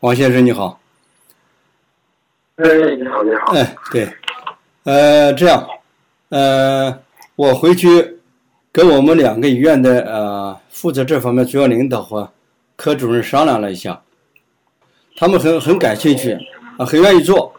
王先生你好。 你好，你好。 对，这样，我回去跟我们2个医院的负责这方面主要领导和科主任商量了一下，他们很感兴趣很愿意做。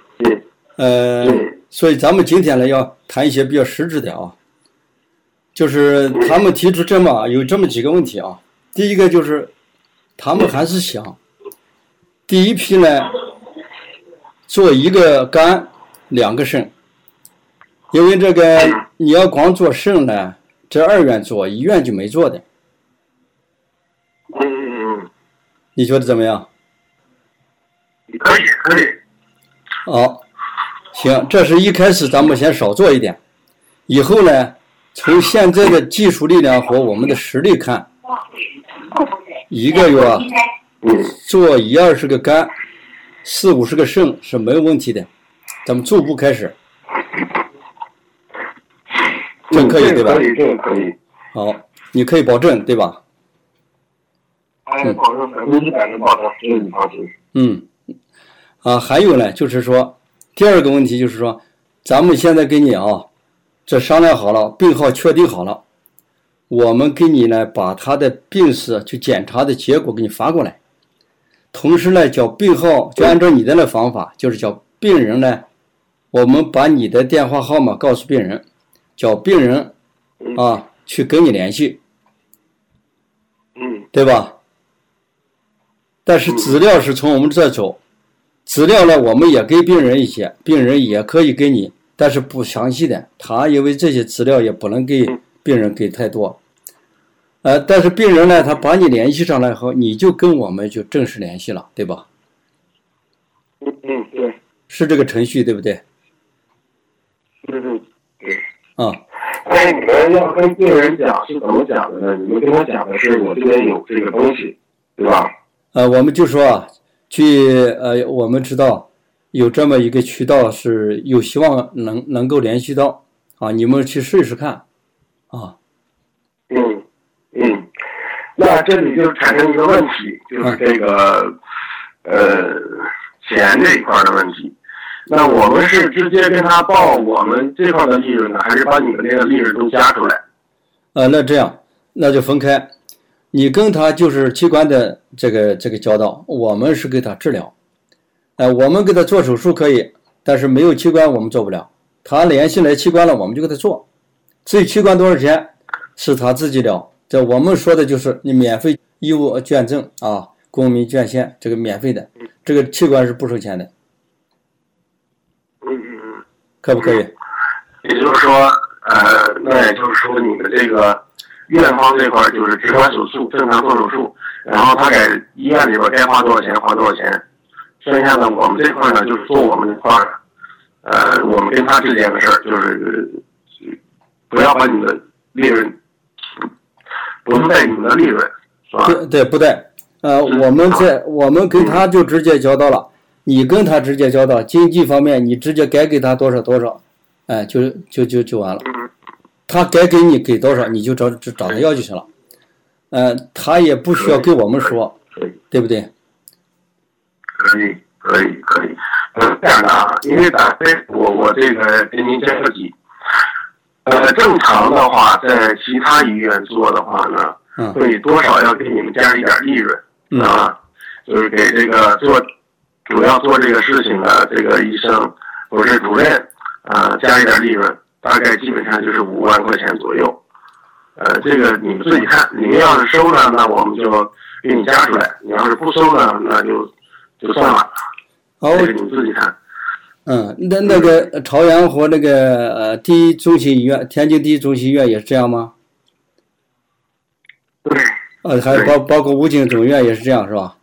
所以咱们今天呢要谈一些比较实质的就是他们提出有这么几个问题啊。第一个就是他们还是想第一批呢做1个肝2个肾，因为这个你要光做肾呢，这2院做，1院就没做的。你觉得怎么样？ 可以。 好，行，这是一开始咱们先少做一点，以后呢，从现在的技术力量和我们的实力看，1个月做1-20个肝，40-50个肾是没有问题的，咱们逐步开始。这可以对吧？ 这可以。 好，你可以保证对吧？ 保证100%的保证，这个你放心。 还有呢，就是说第2个问题就是说，咱们现在给你这商量好了，病号确定好了，我们给你呢把他的病史去检查的结果给你发过来，同时呢叫病号就按照你的那方法，就是叫病人呢，我们把你的电话号码告诉病人，叫病人去跟你联系，对吧？但是资料是从我们这走，资料呢我们也给病人一些，病人也可以给你，但是不详细的，他因为这些资料也不能给病人给太多。但是病人呢他把你联系上来后，你就跟我们就正式联系了，对吧？ 对。 是这个程序对不对？ 对。 但是你们要跟病人讲是怎么讲的呢？你们跟他讲的是我这边有这个东西，对吧？ 我们就说我们知道有这么一个渠道是有希望能够联系到你们去试试看那这里就产生一个问题，就是这个钱这一块的问题。那我们是直接跟他报我们这块的利润呢，还是把你们那个利润都加出来？ 那这样那就分开，你跟他就是器官的这个交道，我们是给他治疗，我们给他做手术可以，但是没有器官我们做不了，他联系来器官了我们就给他做，至于器官多少钱是他自己了，这我们说的就是你免费义务捐赠公民捐献，这个免费的，这个器官是不收钱的。可不可以？ 也就是说那也就是说你们这个院方这块就是只管手术，正常做手术，然后他给医院里边该花多少钱花多少钱，剩下的我们这块呢就是做我们这块我们跟他之间的事儿，就是不要把你的利润不带你们的利润，是吧？ 对，不带。我们跟他就直接交道了，你跟他直接交道，经济方面你直接该给他多少多少，就完了。他该给你给多少，你就找他要就行了。他也不需要给我们说，对不对？ 可以。这样的因为我这个跟您介绍几，正常的话，在其他医院做的话呢，会多少要给你们加一点利润，就是给这个主要做这个事情的这个医生或者是主任加一点利润，大概基本上就是5万块钱左右。这个你们自己看，你们要是收了，那我们就给你加出来；你要是不收呢，那就算了。这个你们自己看。 那个朝阳和那个第一中心医院，天津第一中心医院也是这样吗？ 对。 还包括武警总院也是这样是吧？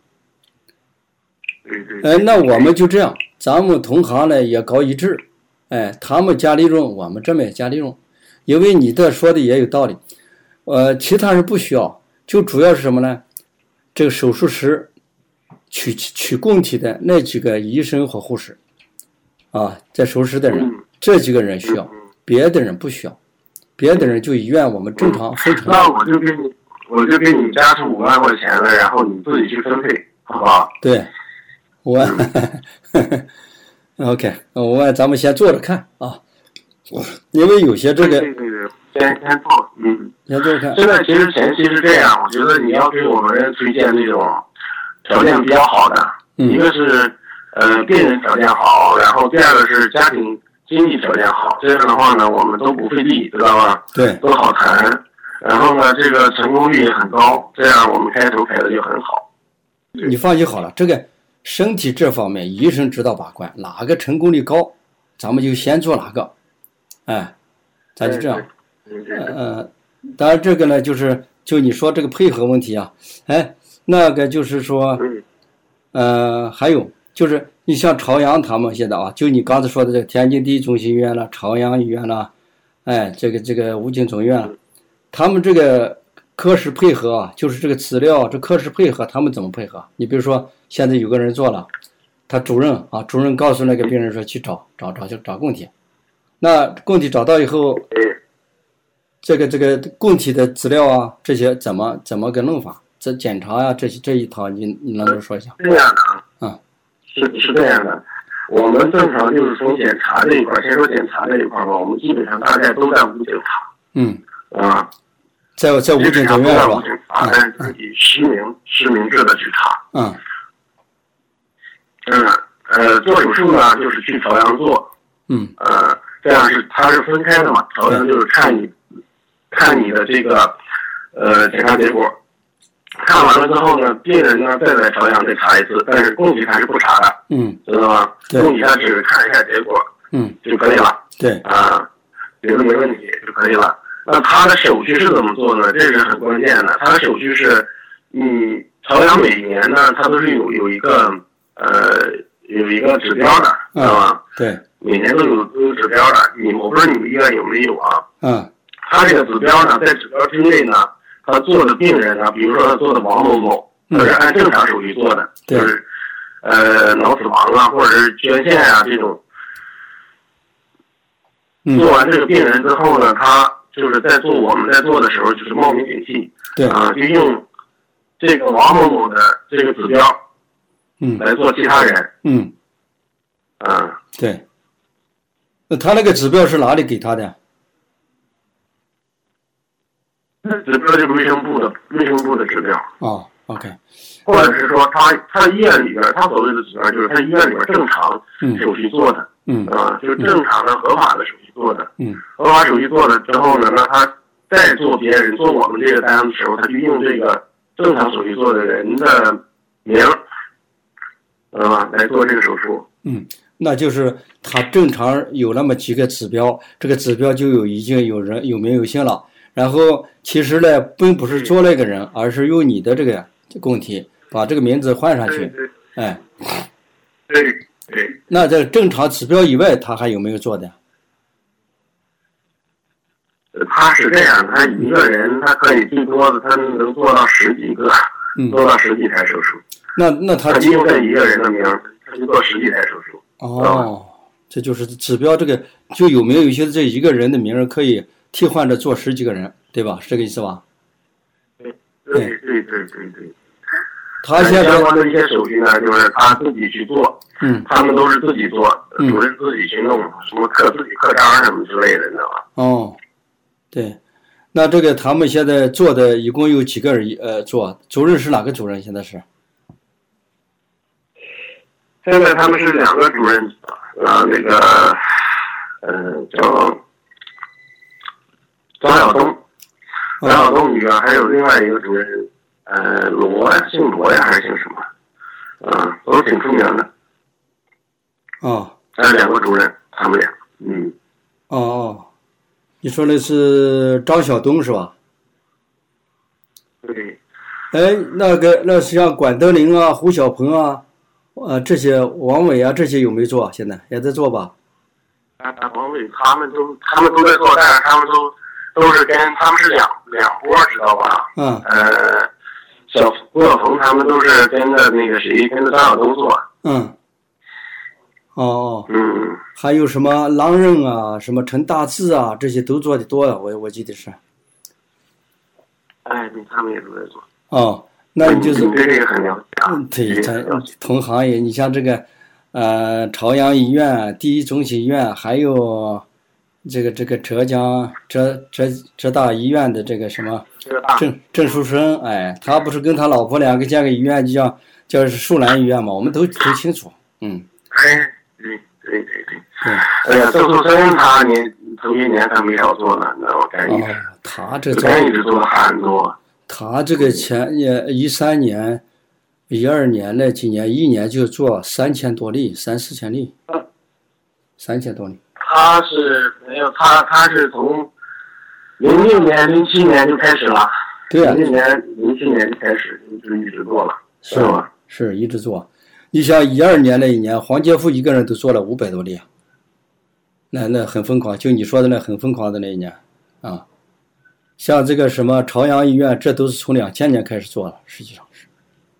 对。 那我们就这样，咱们同行呢也搞一致，他们加利润，我们这边也加利润，因为你这说的也有道理。其他人不需要，就主要是什么呢？这个手术室取供体的那几个医生和护士在手术室的人，这几个人需要，别的人不需要，别的人就医院我们正常分成。 那我就给你加出5万块钱来，然后你自己去分配，好不好？ 对， OK， 咱们先坐着看啊，因为有些这个先做， 先坐着看。 现在其实前期是这样，我觉得你要给我们推荐那种条件比较好的，一个是病人条件好，然后第二个是家庭经济条件好，这样的话呢，我们都不费力，知道吧？ 对， 都好谈。然后呢，这个成功率也很高，这样我们开头开的就很好。 你放心好了，这个身体这方面医生知道把关，哪个成功率高，咱们就先做哪个，咱就这样。当然这个呢，就你说这个配合问题啊，那个就是说，还有就是你像朝阳他们现在啊，就你刚才说的这个天津第一中心医院了，朝阳医院了，这个武警总院了，他们这个科室配合啊，就是这个资料这科室配合，他们怎么配合？你比如说现在有个人做了，他主任告诉那个病人说去找供体，那供体找到以后，这个供体的资料啊，这些怎么个弄法？这检查呀，这一套你能不能说一下？ 这样的，是这样的。我们正常就是从检查这一块，先说检查这一块吧，我们基本上大概都在武警查。在武警总院是吧？ 但自己实名制的去查。做手术呢，就是去朝阳做。这样它是分开的嘛，朝阳就是看你的这个检查结果，看完了之后呢，病人呢再在朝阳再查一次，但是供体他是不查的。知道吗？供体他只是看一下结果，就可以了。 对觉得没问题就可以了。那他的手续是怎么做呢？这是很关键的。他的手续是，朝阳每年呢，他都是有一个指标的，知道吗？ 对， 每年都有指标的。我不知道你们医院有没有啊？他这个指标呢，在指标之内呢，他做的病人呢，比如说他做的王某某，他是按正常手续做的，就是脑死亡啊，或者是捐献啊这种。做完这个病人之后呢，他就是我们在做的时候，就是冒名顶替，就用这个王某某的这个指标，来做其他人， 对。那他那个指标是哪里给他的？ 那指标就是卫生部的指标。 OK。 或者是说他医院里边，他所谓的指标就是他医院里边正常手续做的，就是正常的合法的手续做的，合法手续做了之后呢，那他再做别人做我们这个单的时候，他就用这个正常手续做的人的名，来做这个手术。 那就是他正常有那么几个指标，这个指标就已经有人有名有姓了。然后其实呢，并不是做那个人，而是用你的这个供体把这个名字换上去。 对。 那在正常指标以外，他还有没有做的？ 他是这样，他一个人他可以最多的他能做到10几个，做到10几台手术。 那他就这一个人的名，他就做10几台手术。 这就是指标，这个就有没有一些这一个人的名可以替换着做10几个人，对吧？是这个意思吧？ 对。 他现在相关的一些手续呢，就是他自己去做，他们都是自己做，主任自己去弄，什么自己刻章什么之类的，你知道吧？ 对。那这个他们现在做的一共有几个人做？主任是哪个主任？现在是？ 现在他们是2个主任，那个叫张晓东女还有另外一个主任，姓罗呀还是姓什么？都是挺出名的。还有2个主任，他们俩。 你说的是张晓东是吧？ 对。 那像管德林啊、胡小鹏啊。这些王伟啊，这些有没有做？现在也在做吧？ 王伟他们都在做，但是他们都是他们是两波，知道吧？胡小鹏他们都是跟着那个谁，跟着张晓东做。 还有什么郎任啊，什么陈大志啊，这些都做的多了，我记得是。 他们也都在做。 那你就是对这个很了解。 对，咱同行业，你像这个朝阳医院、第一中心医院，还有这个浙江浙大医院的这个什么郑书生，哎，他不是跟他老婆两个建个医院，就叫是树兰医院嘛，我们都清楚， 对。哎呀，郑书生他头些年他没少做呢，你知道吗？ 他这一直做了很多。 他这个13年、12年那几年，一年就做3000多例、3-4千例，3000多例。 他是没有他是从06年、07年就开始了。 对啊 ，06年、07年就开始就一直做了，是吧？ 是一直做。你像12年那一年，黄杰夫一个人都做了500多例啊，那很疯狂，就你说的那很疯狂的那一年啊。像这个什么朝阳医院，这都是从2000年开始做了，实际上是，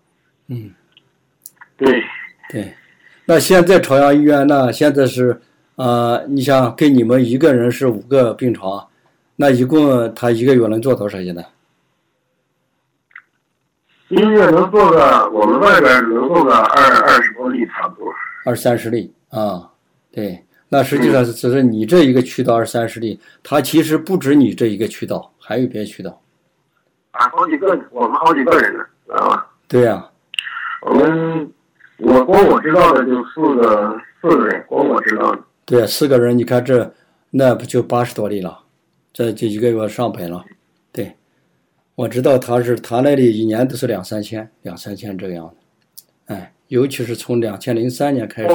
对。那现在朝阳医院呢，现在是你想给你们一个人是5个病床，那一共他一个月能做多少？现在一个月能做个，我们外边能做个20多例差不多 ，20-30例啊，对。那实际上只是你这一个渠道20-30例，它其实不止你这一个渠道，还有别的渠道。 好几个，我们好几个人呢，知道吧？ 对呀。 我知道的就4个人，光我知道的。 对，4个人，你看那不就80多例了，这就一个月上百了。对，我知道他那里一年都是2-3千这个样子。哎，尤其是从2003年开始。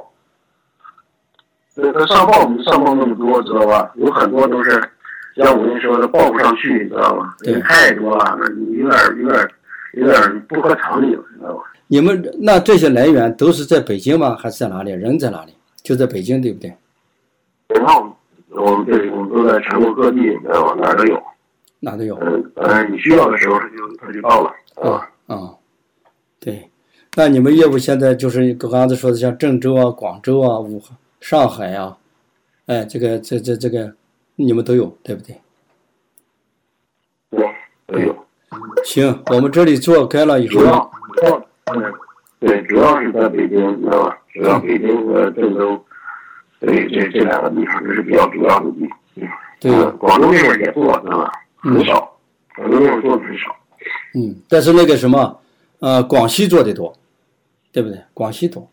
他上报没上报那么多，知道吧？有很多都是像我跟你说的报不上去，你知道吧？人太多了，那有点不合常理了，知道吧？ 你们那这些来源都是在北京吗？还是在哪里？人在哪里？就在北京，对不对？ 然后我们都在全国各地，你知道吧？哪都有。你需要的时候他就到了。 对。那你们业务现在就是刚才说的，像郑州啊、广州啊、武汉、上海啊，哎，这个你们都有，对不对？ 对，都有。 行，我们这里做开了以后。 对，主要是在北京，你知道吧？主要北京和郑州，对，这2个地方这是比较主要的地方。 对。 广州那边也做，知道吧？很少，广州那边做的很少。 但是那个什么，广西做的多，对不对？广西多。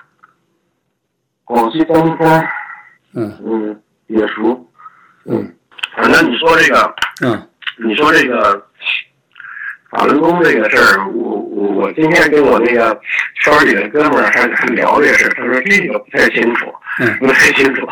广西东川，也熟。反正你说这个，法轮功这个事儿，我今天跟我那个圈里的哥们儿还聊这事，他说这个不太清楚，不太清楚。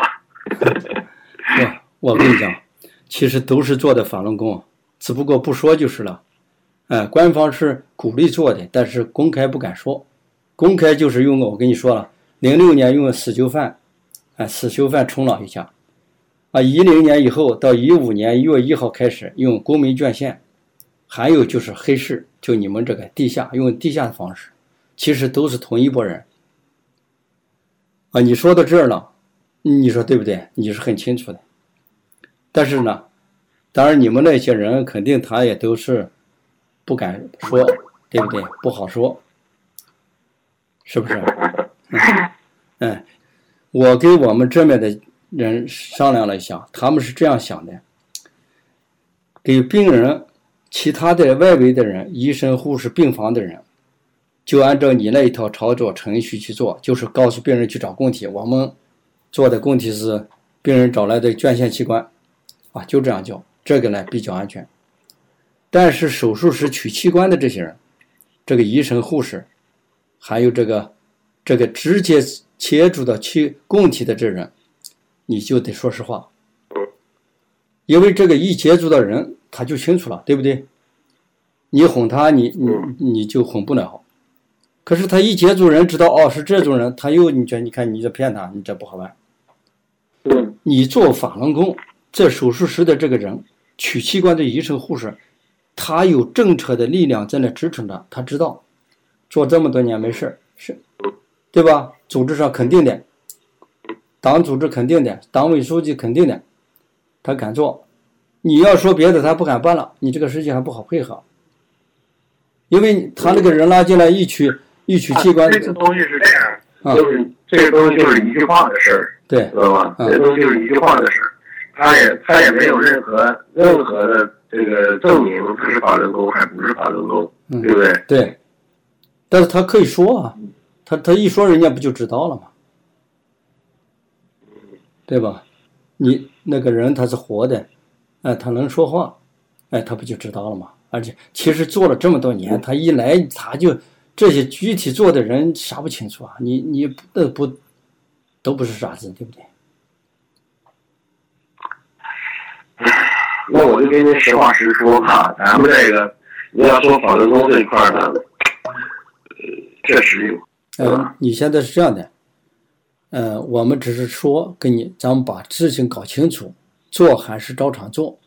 我跟你讲，其实都是做的法轮功，只不过不说就是了。官方是鼓励做的，但是公开不敢说。公开就是用我跟你说了，06年用死囚犯冲了一下，10年以后到15年1月1号开始用公民捐献。还有就是黑市，就你们这个地下用地下的方式，其实都是同一拨人你说到这儿了，你说对不对？你是很清楚的。但是呢，当然你们那些人肯定他也都是不敢说，对不对？不好说，是不是？我跟我们这边的人商量了一下，他们是这样想的，给病人其他的外围的人，医生、护士、病房的人，就按照你那一套操作程序去做，就是告诉病人去找供体。我们做的供体是病人找来的捐献器官就这样叫，这个呢比较安全。但是手术时取器官的这些人，这个医生、护士，还有这个直接切除到供体的这人，你就得说实话，因为这个一接触到人他就清楚了，对不对？你哄他，你就哄不了。可是他一接触人知道是这种人，他又你看你这骗他，你这不好办。你做法轮功，这手术时的这个人取器官的医生护士，他有政策的力量在那支撑着，他知道做这么多年没事，是对吧？组织上肯定的，党组织肯定的，党委书记肯定的，他敢做。你要说别的他不敢办了，你这个事情还不好配合。 因为他那个人拉进来一取器官， 这个东西是这样，就是这个东西就是一句话的事儿， 对， 知道吧？这个东西就是一句话的事儿，他也没有任何的这个证明他是法轮功还不是法轮功，对不对？ 对，但是他可以说啊，他一说人家不就知道了吗？对吧？你那个人他是活的，他能说话，他不就知道了吗？而且其实做了这么多年，他一来他就这些具体做的人啥不清楚啊？你都不是傻子，对不对？ 那我就跟您实话实说吧，咱们这个你要说法轮功这一块呢，确实有。 你现在是这样的，我们只是说跟你，咱们把事情搞清楚，做还是照常做。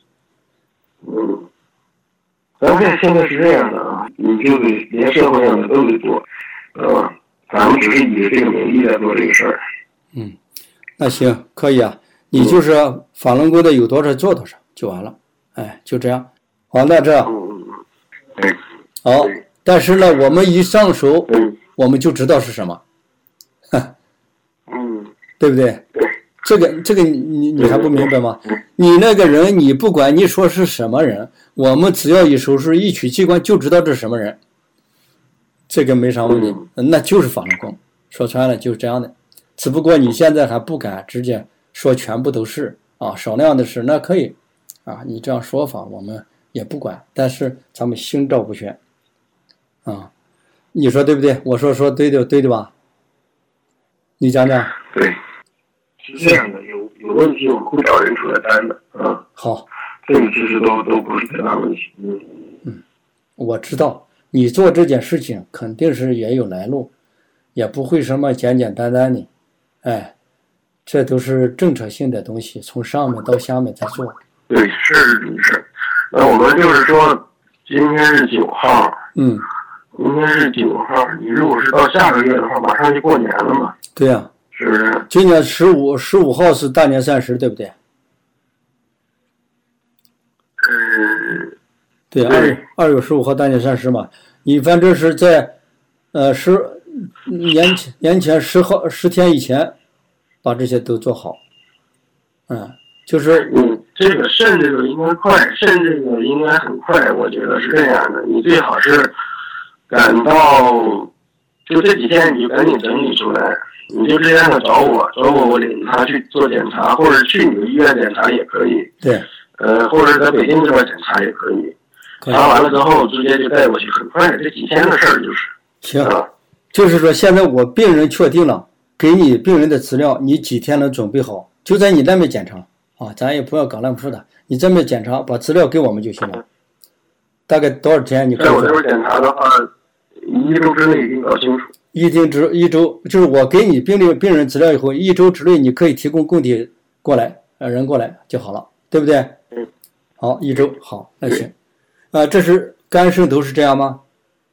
咱们现在是这样的啊，你就得连社会上的都得做，咱们只是以这个名义在做这个事儿。 那行，可以啊，你就是法轮功的有多少做多少就完了，就这样。好，那这样，好，但是呢，我们一上手，我们就知道是什么，对不对？这个你还不明白吗？你那个人，你不管你说是什么人，我们只要一手术一取器官就知道这是什么人，这个没啥问题，那就是法轮功。说穿了就是这样的，只不过你现在还不敢直接说全部都是啊，少量的是那可以啊，你这样说法我们也不管，但是咱们心照不宣啊，你说对不对？我说对的吧？你讲讲。 对。是这样的，有问题我们会找人出来担的啊。 好， 这个其实都不是太大问题。 我知道你做这件事情肯定是也有来路，也不会什么简简单单的，这都是政策性的东西，从上面到下面在做。 对，是。那我们就是说，今天是9号，今天是9号，你如果是到下个月的话，马上就过年了嘛。 对呀。 是不是？ 今年15号是大年30，对不对？对，2月15号大年30嘛。你反正是在年前10天以前，把这些都做好。就是这个甚至应该快，甚至应该很快，我觉得是这样的。你最好是赶到就这几天你就赶紧整理出来。你就直接让他找我领他去做检查，或者去你的医院检查也可以。 对。 或者在北京这边检查也可以。查完了之后直接就带过去，很快，这几天的事儿就是。 行，就是说现在我病人确定了，给你病人的资料，你几天能准备好？就在你那边检查啊，咱也不要搞乱复的，你这边检查，把资料给我们就行了。大概多少天你可以做？ 在我这边检查的话，1周之内一定搞清楚。 一周，就是我给你病人资料以后，1周之内你可以提供供体过来，人过来就好了，对不对？好，1周，好，那行。这是肝肾都是这样吗？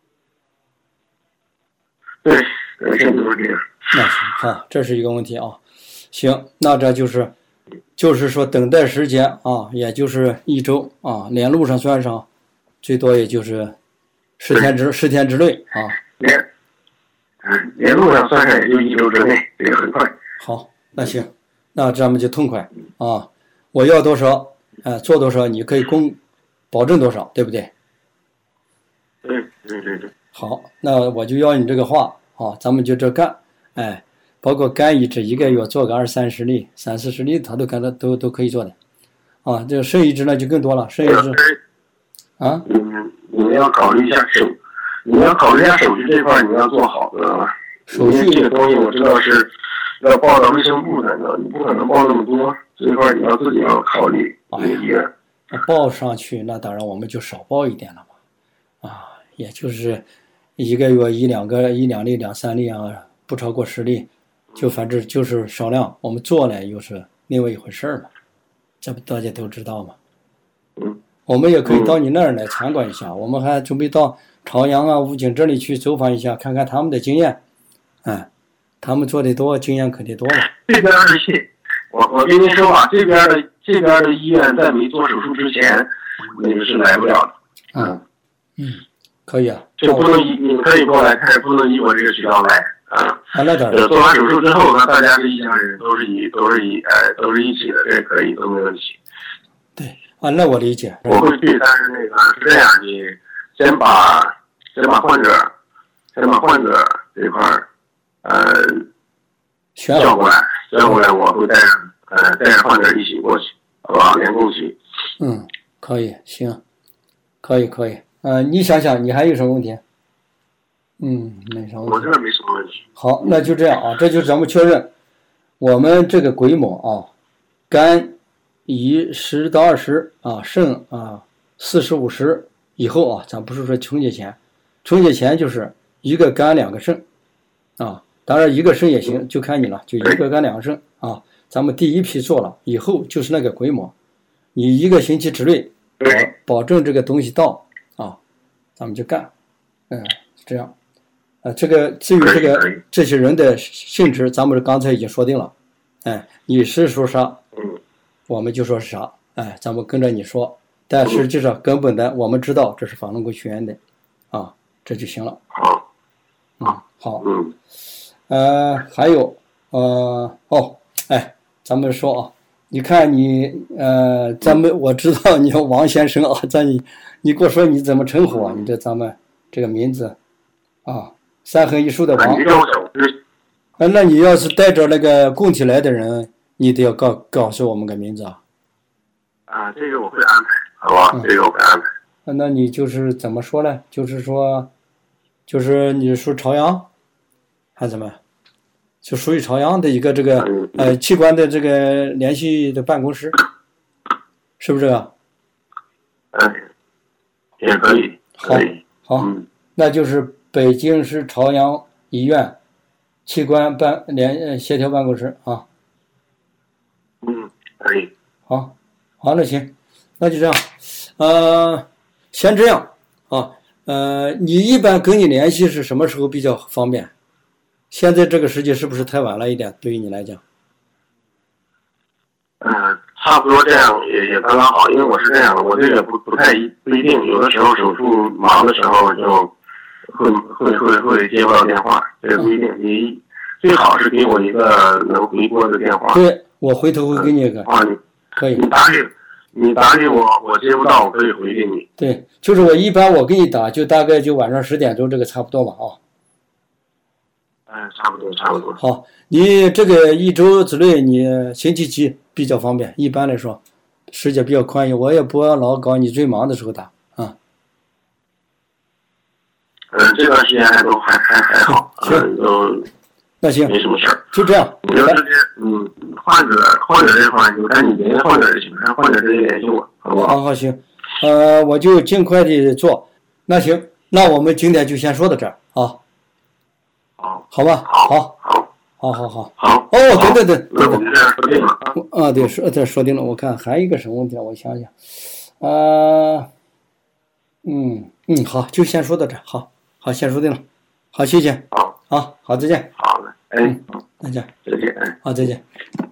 对，肝肾都是这样。 那行，好，这是一个问题啊。行，那这就是说等待时间啊，也就是1周啊，连路上算上，最多也就是10天之内啊。 连路上算上也就1周之内，这个很快。 好，那行，那咱们就痛快啊！我要多少，做多少，你可以保证多少，对不对？ 对。 好，那我就要你这个话啊，咱们就这干，包括肝移植1个月做个20-30例、30-40例，他都可以做的，啊，这个肾移植呢就更多了，肾移植，啊， 你们要考虑一下手续这块，你要做好，知道吧？手续这个东西我知道是要报到卫生部的，你不可能报那么多，这块你要自己要考虑。 报上去，那当然我们就少报一点了嘛，也就是1个月1-2例、2-3例啊，不超过10例，就反正就是少量，我们做了又是另外一回事嘛，这不大家都知道嘛。我们也可以到你那儿来参观一下，我们还准备到朝阳啊、武警这里去走访一下，看看他们的经验，他们做的多，经验肯定多了。 这边是我跟您说吧，这边的医院在没做手术之前，那个是来不了的。 可以啊， 就不能你们可以过来，但是不能以我这个渠道来啊。 那当然。 做完手术之后呢，大家是一家人，都是一起的，这可以都没问题。 对啊，那我理解。 我会去，但是那个是这样，你先把患者这块叫过来，我会带着患者一起过去，好吧？连共去。 可以，行，可以。你想想，你还有什么问题？没啥问题。 我这边没什么问题。 好，那就这样啊，这就是咱们确认，我们这个规模啊，肝以10到20啊，肾啊40、50以后啊，咱不是说春节前就是1个肝2个肾啊，当然1个肾也行，就看你了，就1个肝2个肾啊。咱们第一批做了以后就是那个规模，你1个星期之内保证这个东西到啊，咱们就干，这样。这个至于这些人的性质，咱们刚才已经说定了，你是说啥，我们就说是啥，咱们跟着你说，但实际上根本的我们知道这是法轮功学员的，啊，这就行了。好，还有，咱们说啊，你看你我知道你叫王先生啊，你给我说你怎么称呼啊？你咱们这个名字啊。3横1竖的王，那你要是带着那个供体来的人，你得要告诉我们个名字啊。 这个我会安排，好吧？这个我会安排。 那你就是怎么说呢？就是说，就是你属朝阳，还是怎么？就属于朝阳的一个这个器官的这个联系的办公室，是不是啊？ 也可以。 好，那就是。北京市朝阳医院器官协调办公室啊。 可以。 好，那行，那就这样。先这样啊。你一般跟你联系是什么时候比较方便？现在这个时间是不是太晚了一点？对于你来讲？ 差不多这样也刚刚好，因为我是这样的，我这个不一定，有的时候手术忙的时候就。会接不到电话，这个不一定。你最好是给我一个能回拨的电话。 对，我回头会给你一个。可以。 你打给我，我接不到，我可以回给你。 对，就是我一般我给你打，就大概就晚上10点钟，这个差不多吧啊。差不多。 好，你这个1周之内，你星期几比较方便？一般来说，时间比较宽裕，我也不要老搞你最忙的时候打。 这段时间还好， 那行， 没什么事儿， 就这样。 你就直接患者这块你就赶紧联系患者就行，让患者直接联系我，好不好？ 好，行，我就尽快的做。那行，那我们今天就先说到这儿啊。好吧，好。哦，对。 那我们这样说定了啊。对，说定了。我看还有一个什么问题，我想想。好，就先说到这儿。好，先说定了。好，谢谢。好，再见。 好的， 再见。 再见。 好，再见。